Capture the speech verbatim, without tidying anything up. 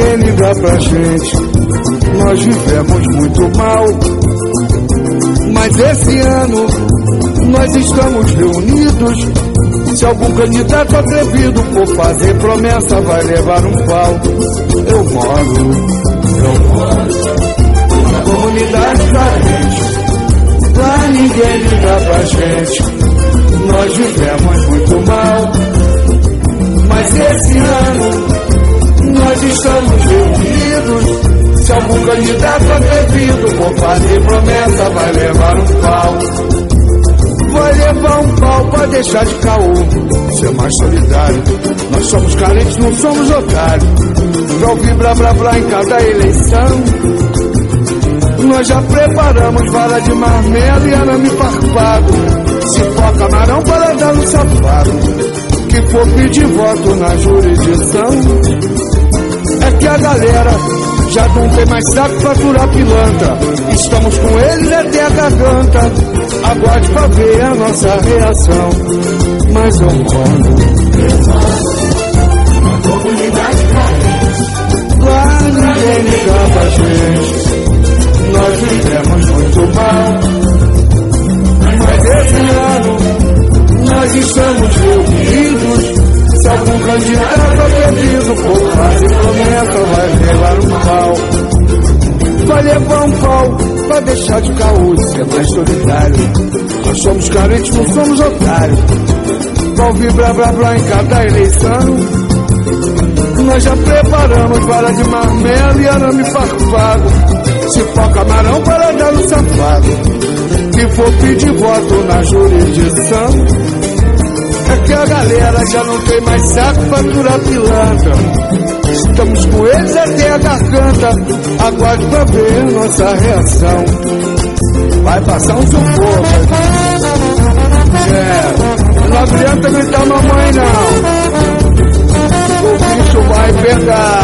ninguém liga pra gente. Nós vivemos muito mal, mas esse ano nós estamos reunidos. Se algum candidato atrevido for fazer promessa, vai levar um pau. Eu moro, eu moro na comunidade carente. Lá ninguém liga pra gente. Nós vivemos muito mal, mas esse ano nós estamos reunidos. Se algum candidato atrevido for fazer promessa, vai levar um pau. Vai levar um pau pra deixar de caô, ser mais solidário. Nós somos carentes, não somos otários. Já ouvi blá blá blá em cada eleição. Nós já preparamos vara de marmelo e arame farpado. Se for camarão para dar no safado, que for pedir voto na jurisdição. É que a galera já não tem mais saco pra furar pilantra. Estamos com eles até a garganta. Aguarde pra ver a nossa reação. Mas eu moro na comunidade carente. Lá ninguém liga pra gente. Nós vivemos muito mal, mas esse ano nós estamos reunidos. Se algum candidato atrevido for fazer promessa, vai levar um pau. Vai levar um pau pra deixar de caô, ser mais solidário. Nós somos carentes, não somos otários. Pra ouvir blá blá blá em cada eleição. Nós já preparamos vara de marmelo e arame farpado. Se for camarão para dar no safado, que for pedir voto na jurisdição. É que a galera já não tem mais saco pra durar pilantra. Estamos com eles até a garganta. Aguarde pra ver nossa reação. Vai passar um sufoco. É, não adianta gritar mamãe não. O bicho vai pegar.